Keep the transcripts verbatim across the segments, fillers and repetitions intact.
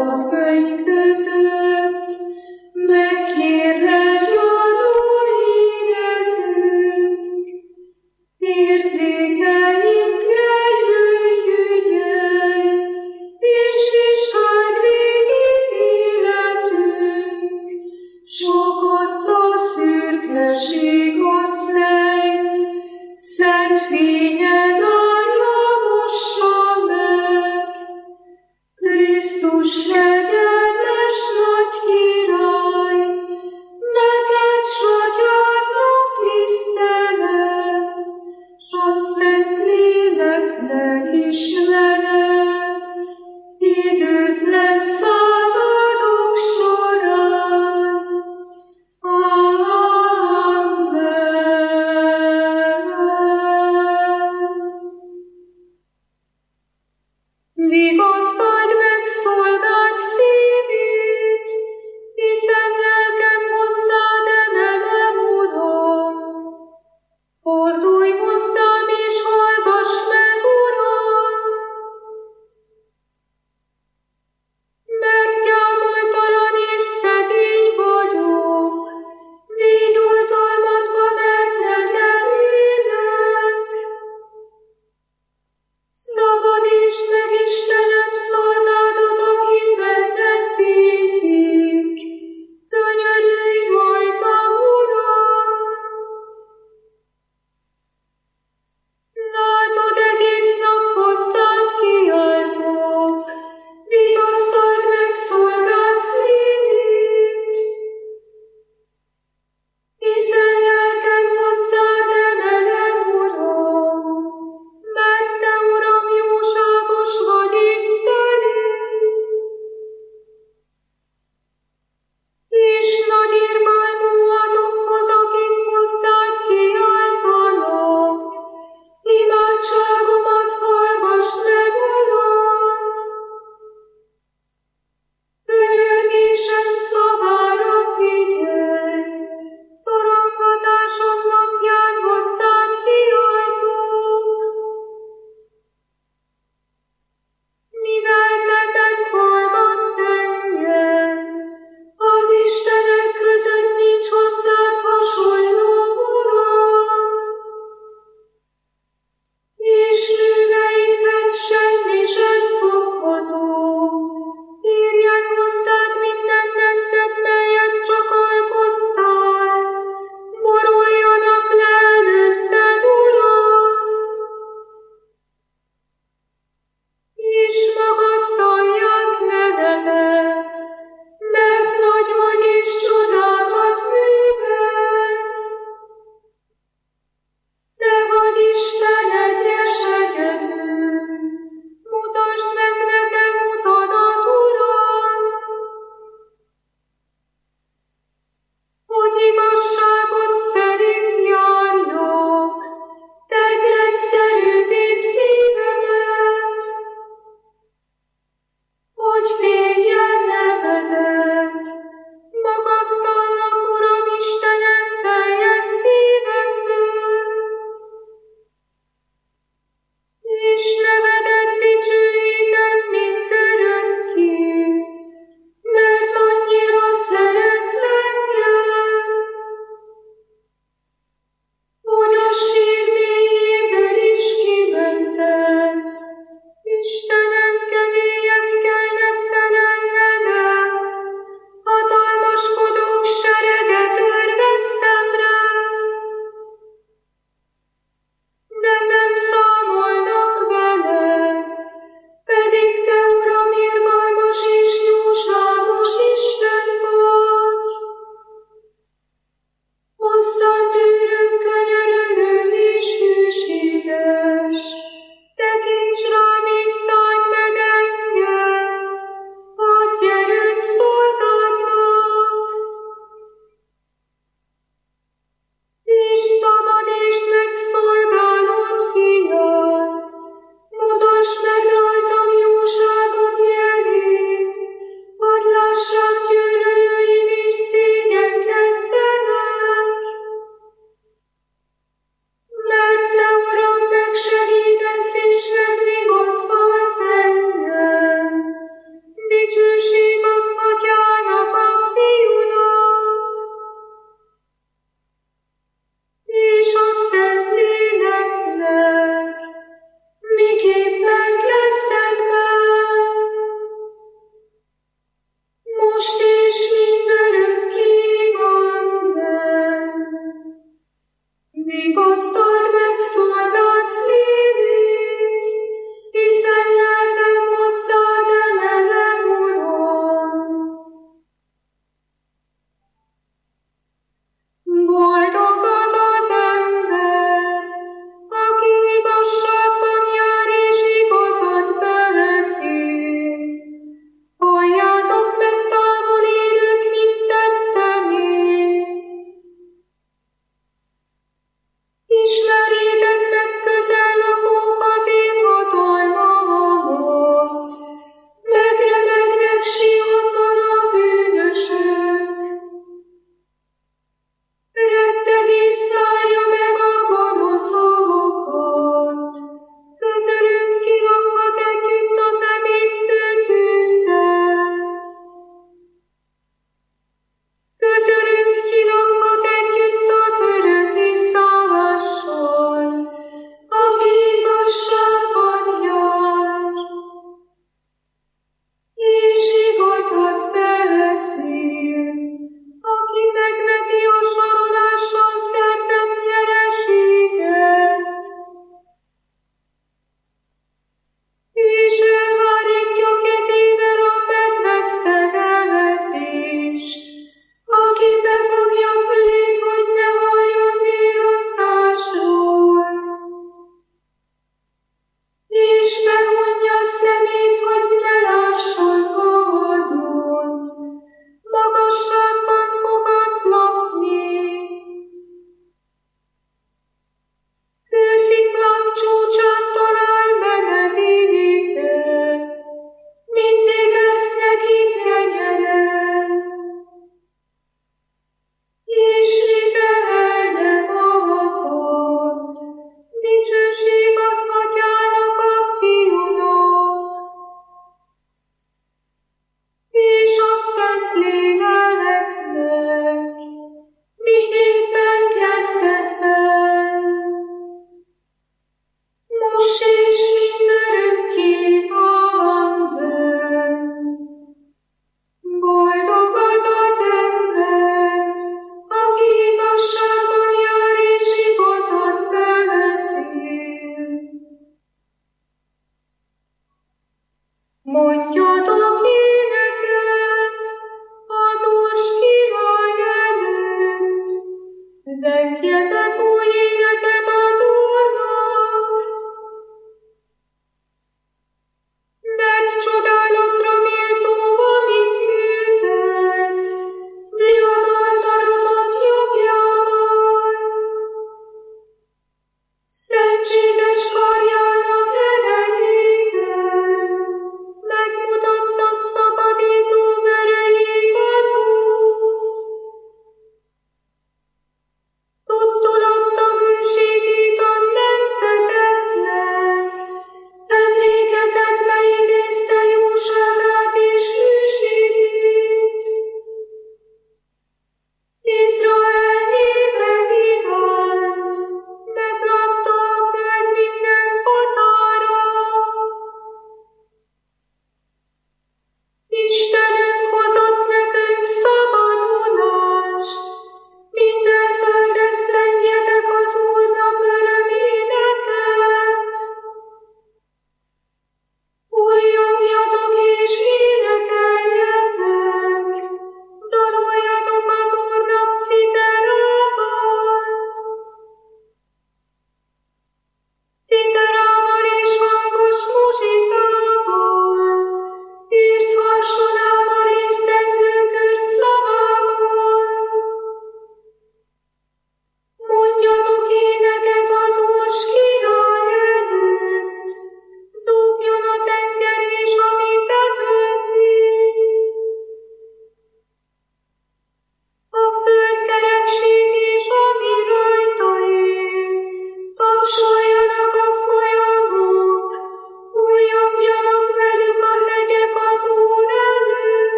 a könyv között, megkérlek adói nekünk, érzékeinkre jöjj ügyelj, és vizsgáld végig életünk, sok ott a szürkeség, a szenny, szent fényed állja mossa meg. Krisztus kegyelmes nagy király, neked s atyádnak tisztelet, s a Szentléleknek ismeret, időtlen századok során. Vigasztald meg szolgád szívét,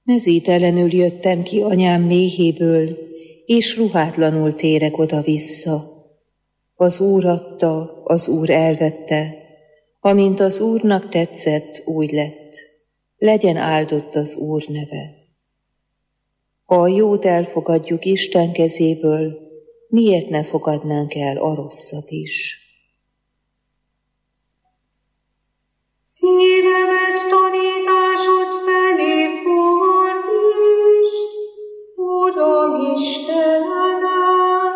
Mezítelenül jöttem ki anyám méhéből, és ruhátlanul térek oda-vissza. Az Úr adta, az Úr elvette, amint az Úrnak tetszett, úgy lett. Legyen áldott az Úr neve. Ha a jót elfogadjuk Isten kezéből, miért ne fogadnánk el a rosszat is? Szívemet tanításod felé fordítsd, Uram Istenem.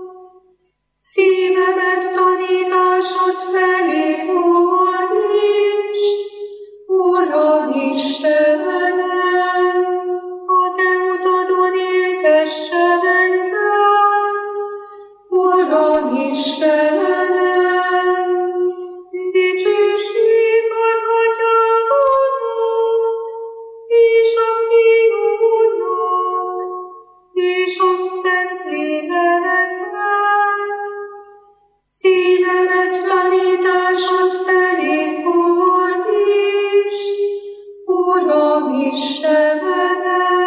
Szívemet tanításod felé fordítsd, Uram Istenem. A te utadon éltessen engem, Uram Istenem. Dicsőség az Atyának, és a Fiúnak, és a Szentléleknek. Szívemet tanításod felé fordítsd, Uram Istenem.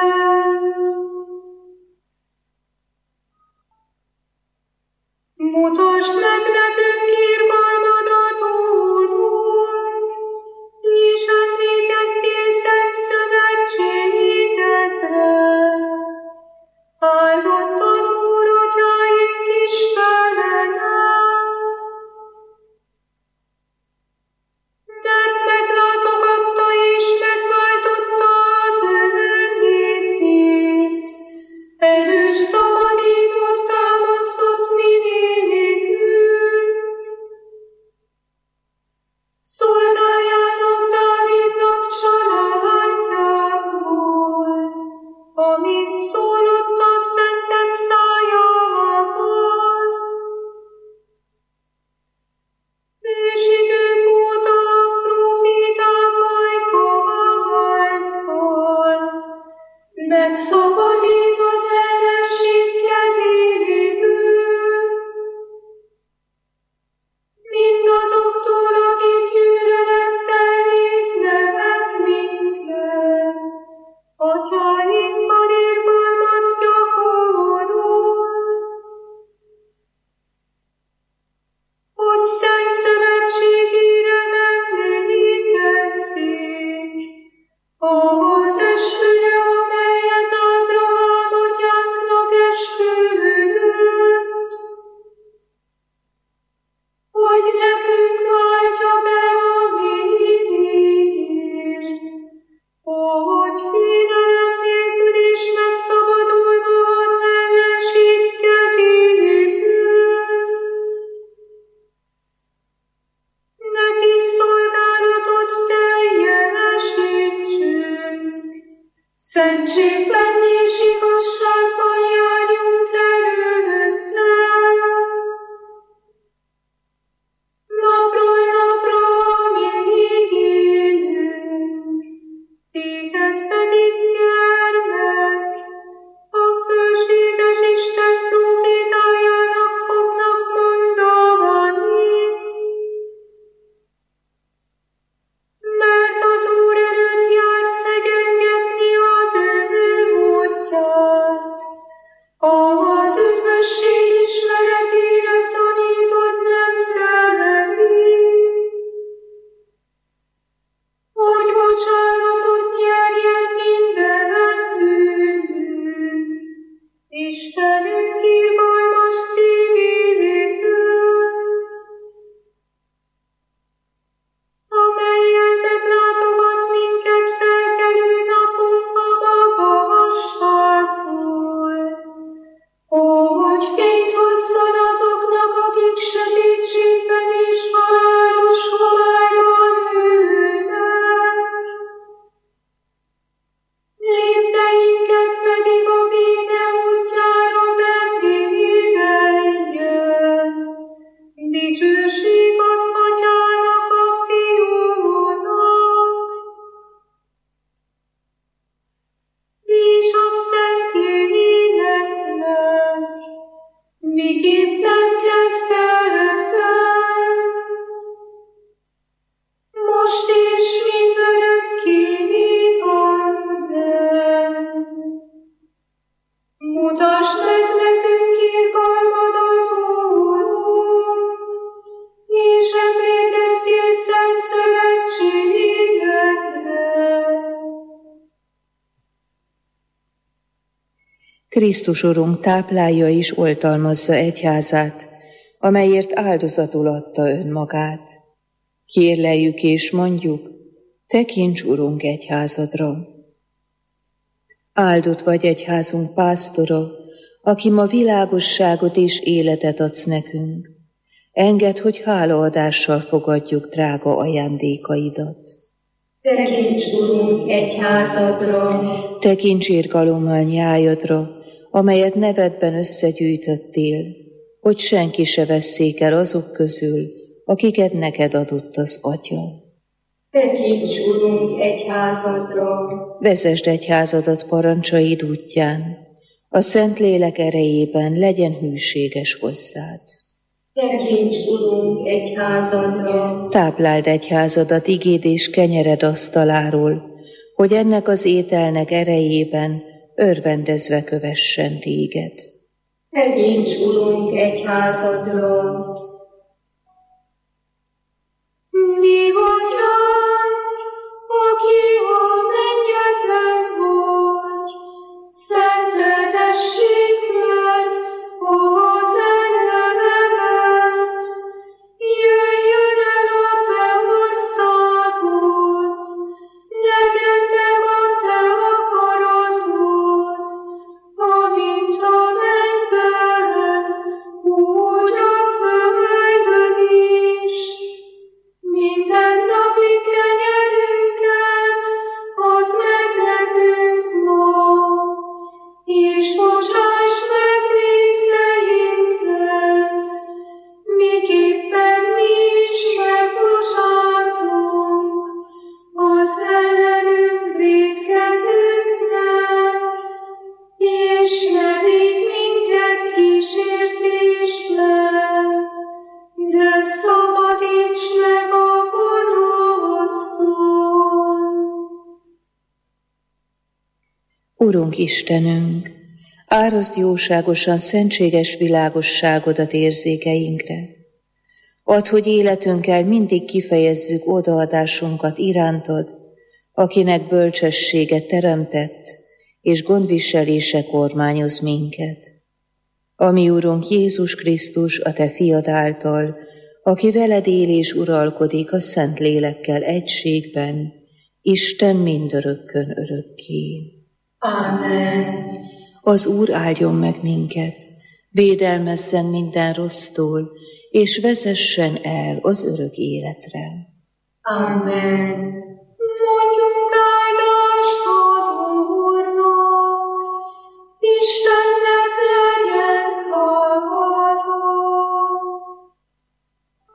Mutasd meg nekünk irgalmadat, Úrunk, és emlékezzél szent szövetségedre. Áldott az Úr, Atyáink Istene, mert meglátogatta és megváltotta az ő népét. Erős szabadítót támasztott mi nékünk. Szolgáljátok Dávidnak családjából, amint szólott a szentek szájával. Ősidők óta a proféták ajka által megszabadít az ellenség kezéből, mindazoktól, akik gyűlölettel néznek minket. Atyáinkban irgalmat gyakorol, hogy szent szövetségére emlékezzék, ahhoz esküre, amelyet Ábrahám atyánknak esküdött, hogy nekünk váltja be, amit ígért, ahogy félelem nélkül is megszabadulva az ellenség kezéből. Neki szolgálatot teljesítsünk, szentségben és igazságban járjunk előtte. Napról napra, amíg élünk, téged pedig gyermek, a hőséges Isten profétájának fognak mondani. Mert az Úr előtt jár szegyengetni az ő útját, az üdvösség ismeretére tanítod nemzedékét, hogy bocsánatot nyerjen minden bűnünk, Istenünk irgalmas szívétől, amellyel meglátogat minket felkelő napunk a magasságból, hogy fényt hozzon azoknak, akik sötétségben és halálos homályban ülnek. Lépteinket pedig a béke útjára vezéreljen. Dicsőség az Atyának, a Fiúnak, és a Szentléleknek, miképpen kezdetben, most és mindörökké. Amen. Krisztus Urunk táplálja és oltalmazza egyházát, amelyért áldozatul adta önmagát. Kérleljük és mondjuk, tekints, Urunk, egyházadra. Áldott vagy egyházunk pásztora, aki ma világosságot és életet adsz nekünk. Engedd, hogy hálaadással fogadjuk drága ajándékaidat. Tekints, Urunk, egyházadra, Tekints irgalommal nyájadra, amelyet nevedben összegyűjtöttél, hogy senki se vesszék el azok közül, akiket neked adott az Atya. tekints, Urunk, egyházadra, Vezesd egyházadat parancsaid útján, a Szentlélek erejében legyen hűséges hozzád. tekints, Urunk, egyházadra, Tápláld egyházadat igéd és kenyered asztaláról, hogy ennek az ételnek erejében örvendezve kövessen téged. tekints, Urunk, egyházadra. Mi Atyánk, aki a mennyekben vagy, szenteltessék meg a te nevedet. Jöjjön el a te országod, legyen meg a te akaratod, amint a mennyben, úgy a földön is. Minden napi kenyerünket add meg nekünk ma, és bocsáss meg vétkeinket, miképpen mi is megbocsátunk az ellenünk vétkezőknek, és ne vigy minket kísértésbe, de szabadíts meg a gonosztól. Urunk Istenünk, áraszd jóságosan szentséges világosságodat érzékeinkre. Add, hogy életünkkel mindig kifejezzük odaadásunkat irántad, akinek bölcsessége teremtett, és gondviselése kormányoz minket. Ami Urunk Jézus Krisztus, a te fiad által, aki veled él és uralkodik a Szent Lélekkel egységben, Isten mindörökkön örökké. Amen. Az Úr áldjon meg minket, védelmezzen minden rossztól, és vezessen el az örök életre. Amen.